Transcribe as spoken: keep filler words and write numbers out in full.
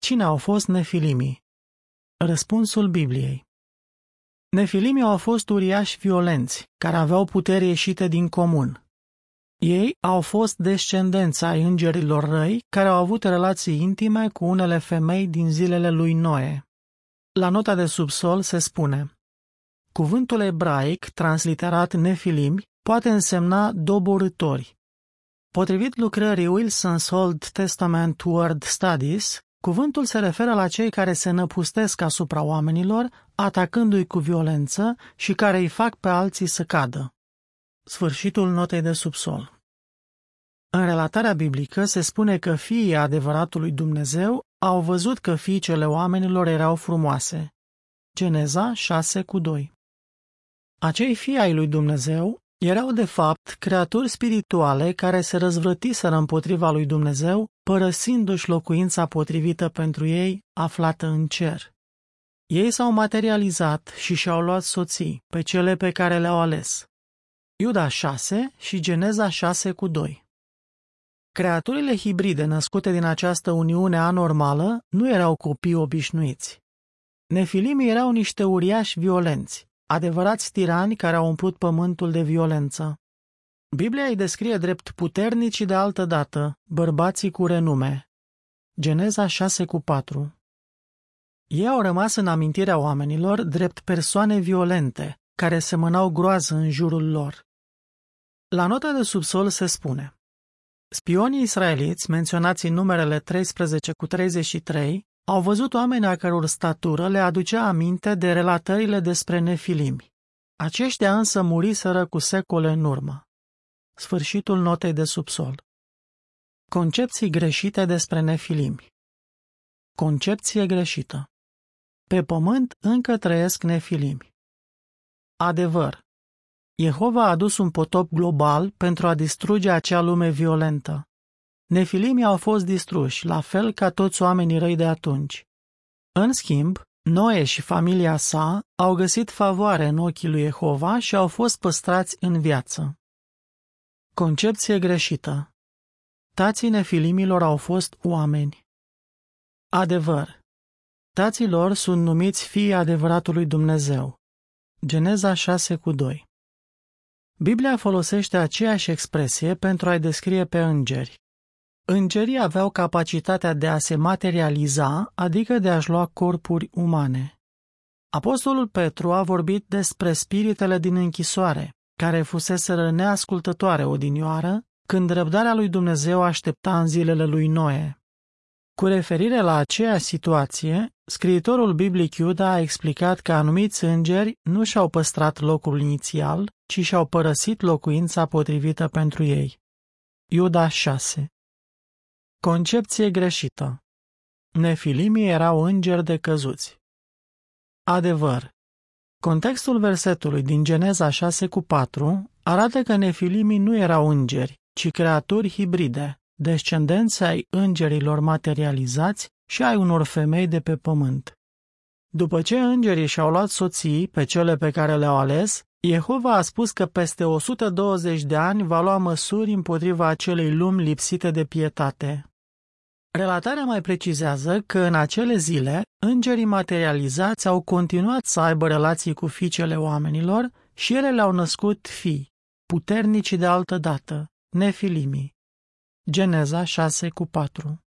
Cine au fost nefilimii? Răspunsul Bibliei. Nefilimii au fost uriași violenți, care aveau putere ieșite din comun. Ei au fost descendenți ai îngerilor răi, care au avut relații intime cu unele femei din zilele lui Noe. La nota de subsol se spune: cuvântul ebraic, transliterat nefilimi, poate însemna doborâtori. Potrivit lucrării Wilson's Old Testament Word Studies, cuvântul se referă la cei care se năpustesc asupra oamenilor, atacându-i cu violență și care îi fac pe alții să cadă. Sfârșitul notei de subsol. În relatarea biblică se spune că fiii adevăratului Dumnezeu au văzut că fiicele oamenilor erau frumoase. Geneza șase cu doi. Acei fii ai lui Dumnezeu erau de fapt creaturi spirituale care se răzvrătiseră împotriva lui Dumnezeu, părăsindu-și locuința potrivită pentru ei, aflată în cer. Ei s-au materializat și și-au luat soții, pe cele pe care le-au ales. Iuda șase și Geneza șase cu doi. Creaturile hibride născute din această uniune anormală nu erau copii obișnuiți. Nefilimii erau niște uriași violenți, adevărați tirani care au umplut pământul de violență. Biblia îi descrie drept puternici de altă dată, bărbații cu renume. Geneza șase cu patru. Ei au rămas în amintirea oamenilor drept persoane violente, care semănau groază în jurul lor. La nota de subsol se spune: spionii israeliți, menționați în numerele treisprezece cu treizeci și trei, au văzut oameni a căror statură le aducea aminte de relatările despre nefilimi. Aceștia însă muriseră cu secole în urmă. Sfârșitul notei de subsol. Concepții greșite despre nefilimi. Concepție greșită. Pe pământ încă trăiesc nefilimi. Adevăr. Jehova a adus un potop global pentru a distruge acea lume violentă. Nefilimii au fost distruși, la fel ca toți oamenii răi de atunci. În schimb, Noe și familia sa au găsit favoare în ochii lui Jehova și au fost păstrați în viață. Concepție greșită. Tații nefilimilor au fost oameni. Adevăr. Tații lor sunt numiți fiii adevăratului Dumnezeu. Geneza șase cu doi. Biblia folosește aceeași expresie pentru a-i descrie pe îngeri. Îngerii aveau capacitatea de a se materializa, adică de a-și lua corpuri umane. Apostolul Petru a vorbit despre spiritele din închisoare, care fuseseră neascultătoare odinioară, când răbdarea lui Dumnezeu aștepta în zilele lui Noe. Cu referire la aceeași situație, scriitorul biblic Iuda a explicat că anumiți îngeri nu și-au păstrat locul inițial, ci și-au părăsit locuința potrivită pentru ei. Iuda șase. Concepție greșită. Nefilimii erau îngeri decăzuți. Adevăr. Contextul versetului din Geneza șase cu patru arată că nefilimii nu erau îngeri, ci creaturi hibride, descendenți ai îngerilor materializați și ai unor femei de pe pământ. După ce îngerii și-au luat soții pe cele pe care le-au ales, Jehova a spus că peste o sută douăzeci de ani va lua măsuri împotriva acelei lumi lipsite de pietate. Relatarea mai precizează că în acele zile, îngerii materializați au continuat să aibă relații cu fiicele oamenilor și ele le-au născut fii, puternici de altă dată, nefilimii. Geneza șase cu patru.